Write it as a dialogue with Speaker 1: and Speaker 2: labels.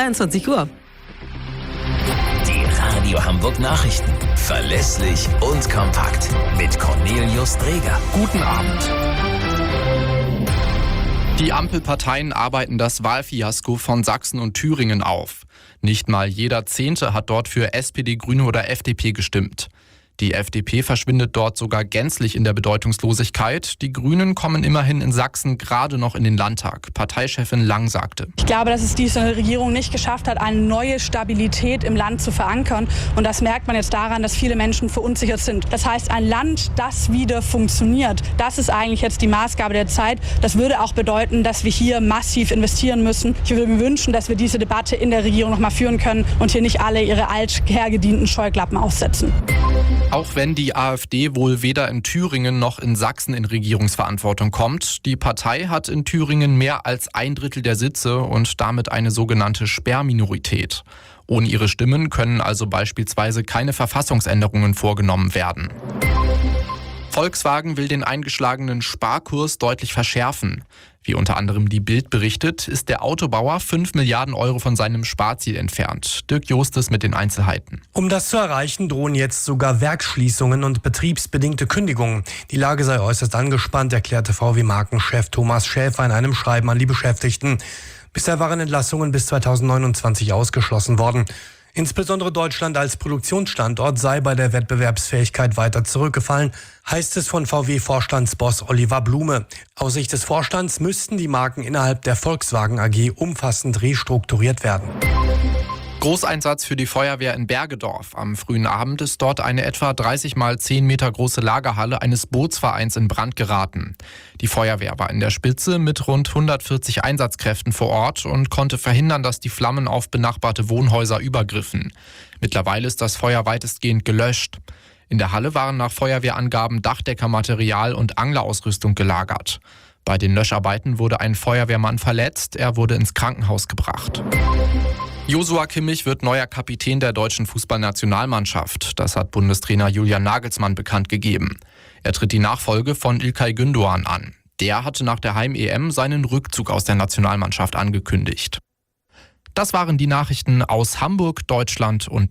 Speaker 1: 22 Uhr.
Speaker 2: Die Radio Hamburg Nachrichten. Verlässlich und kompakt. Mit Cornelius Dreger.
Speaker 3: Guten Abend. Die Ampelparteien arbeiten das Wahlfiasko von Sachsen und Thüringen auf. Nicht mal jeder Zehnte hat dort für SPD, Grüne oder FDP gestimmt. Die FDP verschwindet dort sogar gänzlich in der Bedeutungslosigkeit. Die Grünen kommen immerhin in Sachsen gerade noch in den Landtag. Parteichefin Lang sagte:
Speaker 4: Ich glaube, dass es diese Regierung nicht geschafft hat, eine neue Stabilität im Land zu verankern. Und das merkt man jetzt daran, dass viele Menschen verunsichert sind. Das heißt, ein Land, das wieder funktioniert, das ist eigentlich jetzt die Maßgabe der Zeit. Das würde auch bedeuten, dass wir hier massiv investieren müssen. Ich würde mir wünschen, dass wir diese Debatte in der Regierung noch mal führen können und hier nicht alle ihre althergedienten Scheuklappen aufsetzen.
Speaker 3: Auch wenn die AfD wohl weder in Thüringen noch in Sachsen in Regierungsverantwortung kommt, die Partei hat in Thüringen mehr als 1/3 der Sitze und damit eine sogenannte Sperrminorität. Ohne ihre Stimmen können also beispielsweise keine Verfassungsänderungen vorgenommen werden. Volkswagen will den eingeschlagenen Sparkurs deutlich verschärfen. Wie unter anderem die Bild berichtet, ist der Autobauer 5 Milliarden Euro von seinem Sparziel entfernt. Dirk Justes mit den Einzelheiten.
Speaker 5: Um das zu erreichen, drohen jetzt sogar Werksschließungen und betriebsbedingte Kündigungen. Die Lage sei äußerst angespannt, erklärte VW-Markenchef Thomas Schäfer in einem Schreiben an die Beschäftigten. Bisher waren Entlassungen bis 2029 ausgeschlossen worden. Insbesondere Deutschland als Produktionsstandort sei bei der Wettbewerbsfähigkeit weiter zurückgefallen, heißt es von VW-Vorstandsboss Oliver Blume. Aus Sicht des Vorstands müssten die Marken innerhalb der Volkswagen AG umfassend restrukturiert werden.
Speaker 3: Großeinsatz für die Feuerwehr in Bergedorf. Am frühen Abend ist dort eine etwa 30 mal 10 Meter große Lagerhalle eines Bootsvereins in Brand geraten. Die Feuerwehr war in der Spitze mit rund 140 Einsatzkräften vor Ort und konnte verhindern, dass die Flammen auf benachbarte Wohnhäuser übergriffen. Mittlerweile ist das Feuer weitestgehend gelöscht. In der Halle waren nach Feuerwehrangaben Dachdeckermaterial und Anglerausrüstung gelagert. Bei den Löscharbeiten wurde ein Feuerwehrmann verletzt, er wurde ins Krankenhaus gebracht. Joshua Kimmich wird neuer Kapitän der deutschen Fußballnationalmannschaft. Das hat Bundestrainer Julian Nagelsmann bekannt gegeben. Er tritt die Nachfolge von İlkay Gündoğan an. Der hatte nach der Heim-EM seinen Rückzug aus der Nationalmannschaft angekündigt. Das waren die Nachrichten aus Hamburg, Deutschland und